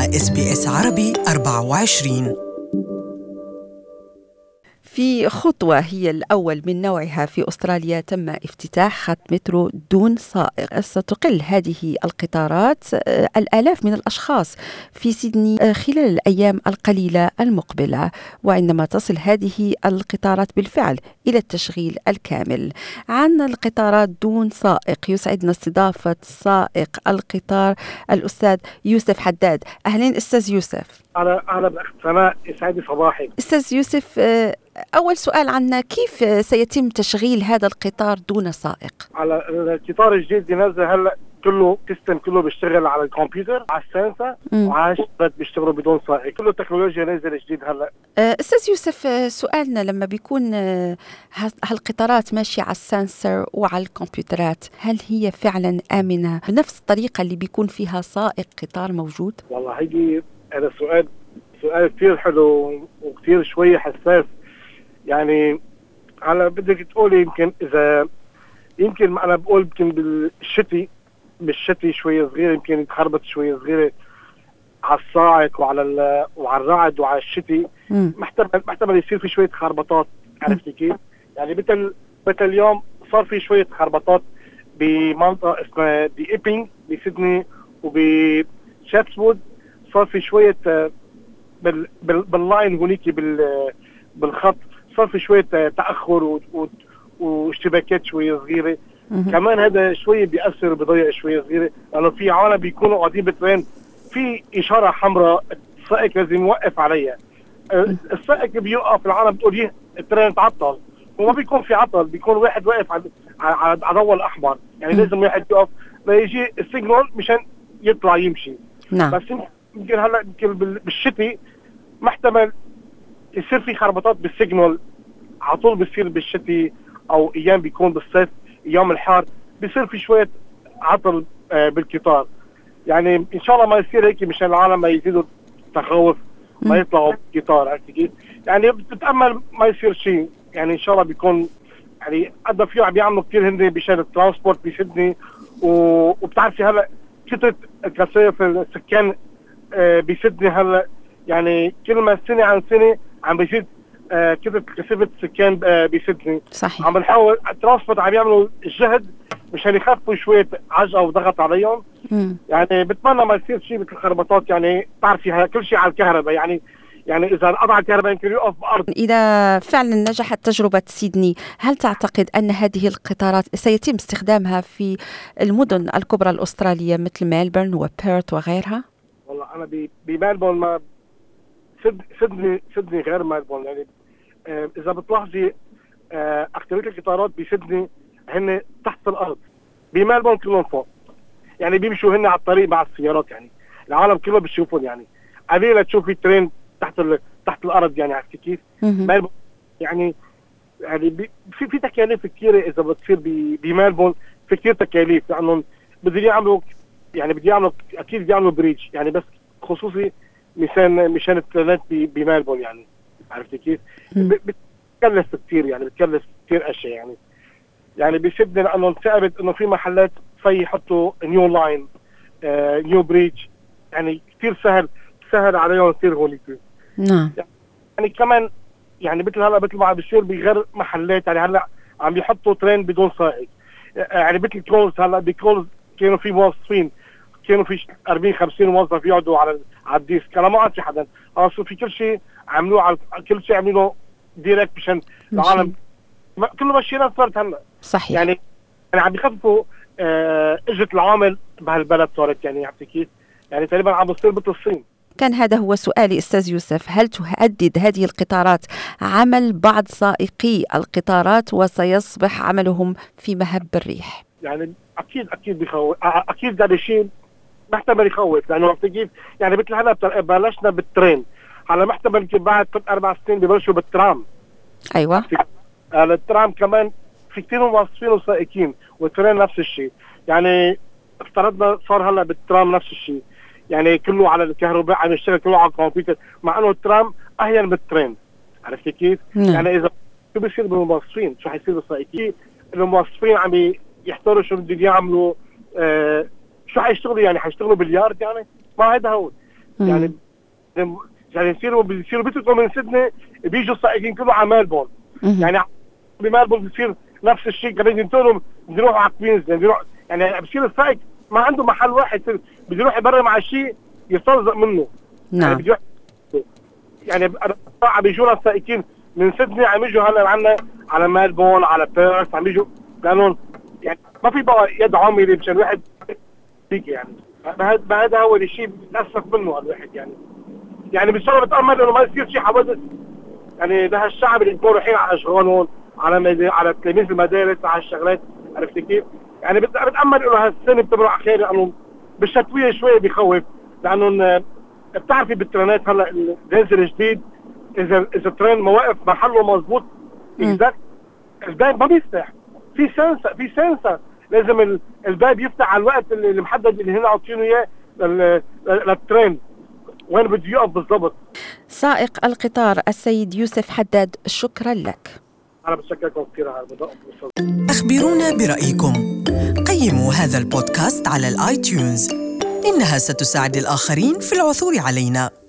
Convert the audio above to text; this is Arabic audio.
مع SBS عربي 24. في خطوة هي الأول من نوعها في أستراليا تم افتتاح خط مترو دون سائق. ستقل هذه القطارات الآلاف من الأشخاص في سيدني خلال الأيام القليلة المقبلة، وعندما تصل هذه القطارات بالفعل إلى التشغيل الكامل. عن القطارات دون سائق يسعدنا استضافة سائق القطار الأستاذ يوسف حداد. أهلين أستاذ يوسف. أهلا بالأخت سماء، يسعد صباحك. أستاذ يوسف، أول سؤال عنا، كيف سيتم تشغيل هذا القطار دون سائق؟ على القطار الجديد ينزل هلا كله سيستم، كله بيشتغل على الكمبيوتر، على السنسر، وعلى الشبكات بيشتغلوا بدون سائق، كله تكنولوجيا نازل جديد هلا. أستاذ يوسف، سؤالنا لما بيكون هالقطارات ماشية على السنسر وعلى الكمبيوترات، هل هي فعلا آمنة بنفس الطريقة اللي بيكون فيها سائق قطار موجود؟ والله هذا سؤال كثير حلو وكثير شوية حساس. يعني على بدك تقولي يمكن أنا بقول يمكن بالشتي شوية صغيرة، يمكن يتخربط شوية صغيرة على الصاعق وعلى الرعد وعلى الشتي. محتمل يصير في شوية خربطات. عرفتي كيف؟ يعني مثل اليوم صار في شوية خربطات بمنطقة اسمها بإيبينج بسيدني وبشابسوود. صار في شوية باللاين هونيك بالخط صار في شوية تأخر واشتباكات شوية صغيرة. كمان هذا شوية بيأثر بضيق شوية صغيرة، لأنه في عالم بيكونوا قاعدين بالترين في إشارة حمراء السائق لازم يوقف عليها. السائق بيوقف، العالم بتقول الترين تعطل، وما بيكون في عطل، بيكون واحد واقف على ضوء الأحمر. يعني لازم واحد يقف ليجي السيجنال مشان يطلع يمشي. نعم. بس يمكن هلا بالشتي محتمل يصير في خربطات بالسيجنال على طول. بيصير بالشتي او ايام بيكون بالصيف، ايام الحار بيصير في شويه عطل بالقطار. يعني ان شاء الله ما يصير هيك مشان العالم ما يزيدوا تخوف ما يطلعوا بالقطار. عرفتي كيف؟ يعني بتتامل ما يصير شيء. يعني ان شاء الله بيكون يعني قد في عم بيعملوا كثير هن بشان الترانسبورت بسيدني. وبتعرفي هلا كثرة كثافة السكان بسيدني هلا، يعني كل ما سنة عن سنة عم بيزيد كثرة كثافة السكان بسيدني. صحيح. عم بنحاول الترانسبورت عم يعملوا الجهد مشان يخففوا شوية عجقة وضغط عليهم. يعني بتمنى ما يصير شيء مثل الخربطات. يعني بتعرفي كل شيء على الكهرباء. يعني إذا انقطع الكهرباء يمكن يوقف بأرض. إذا فعلا نجحت تجربة سيدني، هل تعتقد أن هذه القطارات سيتم استخدامها في المدن الكبرى الأسترالية مثل ميلبورن وبيرث وغيرها؟ والله أنا بميلبورن ما سيدني غير ميلبورن. يعني إذا بتلاحظي أكثرية القطارات بسيدني هن تحت الأرض، بميلبورن كلهم فوق. يعني بيمشوا هن على الطريق مع السيارات. يعني العالم كله بيشوفون. يعني قليل تشوفي ترين تحت الأرض. يعني عرفتي كيف؟ ميلبورن يعني في تكاليف كثيرة إذا بتصير بميلبورن. في كثير تكاليف لأنهم بدهم يعملوا أكيد يعملوا بريدج، يعني بس خصوصي مشان الترينات بميلبورن. يعني عرفتي كيف؟ بتكلف كثير. يعني بتكلف كثير أشياء. يعني بيسبني لأنه ثابت إنه في محلات يحطوا نيو لاين، نيو بريدج. يعني كثير سهل عليهم كثير هونيك. نعم. يعني كمان يعني مثل ما عم بيصير بغير محلات. يعني هلا عم يحطوا ترين بدون سائق. يعني مثل كولز، هلا بكولز كانوا في موظفين، كانوا في 40-50 موظف يقعدوا على الديسك. انا ما عاد في حدا اصلا. في كل شيء عملوه كل شيء عملوه ديركت مشان العالم كله ماشيين صارت هلا. صحيح. يعني عم بيخففوا اجرة العامل بهالبلد صارت. يعني عرفتي كيف؟ يعني تقريبا عم بتصير مثل الصين. كان هذا هو سؤالي أستاذ يوسف، هل تهدد هذه القطارات عمل بعض سائقي القطارات وسيصبح عملهم في مهب الريح؟ يعني أكيد بيخوف. أكيد هذا الشيء محتمل يخوف. لأنه عرفتي كيف؟ يعني مثل هلا بلشنا بالترين، هلا محتمل يمكن بعد 3-4 سنين ببلشوا بالترام. أيوة. الترام كمان في كثير موظفين وسائقين، والترين نفس الشيء. يعني افترضنا صار هلا بالترام نفس الشيء. يعني كله على الكهرباء، عم يشتغل كله على الكمبيوتر، مع انه الترام اهين بالترين. عرفتي كيف؟ يعني اذا شو بيصير بالموظفين؟ شو حيصير بالسائقين؟ الموظفين عم يحتاروا شو بدهم يعملوا. شو حيشتغلوا؟ يعني حيشتغلوا باليارد. يعني ما هذا هو. يعني بيصيروا بيتركوا من سيدني بيجوا السائقين كلهم على ميلبورن. يعني بميلبورن بيصير نفس الشيء، كمان ينتقلوا بيروحوا على كوينزلاند، يعني بصير السائق ما عنده محل واحد، بده يروح يبرم على شيء يسترزق منه. نعم. يعني عم بيجونا السائقين من سيدني، عم يجوا هلا عنا على ميلبورن على بيرث، عم يجوا لانه يعني ما في بقى يد عامله مشان الواحد فيك. يعني هذا هو الشيء بتأسف منه الواحد. يعني بالشغل بتأمل انه ما يصير شيء حوادث يعني ده الشعب اللي يكونوا رايحين على اشغالهم، على تلاميذ المدارس، على الشغلات، عرفت كيف؟ يعني بتأمل انه هالسنه بتمر على خير، لانه بالشتويه شويه بيخوف، لانه بتعرفي بالترينات هلا الجهاز الجديد اذا الترين مواقف محله مضبوط اكزاكت، الباب ما بيفتح، في سنسر لازم الباب يفتح على الوقت اللي محدد اللي هنا عاطينه اياه للترين وين بده يقف بالضبط. سائق القطار السيد يوسف حداد، شكرا لك. أنا بشكركم كثير على الموضوع. أخبرونا برأيكم. قيموا هذا البودكاست على الآيتيونز، إنها ستساعد الآخرين في العثور علينا.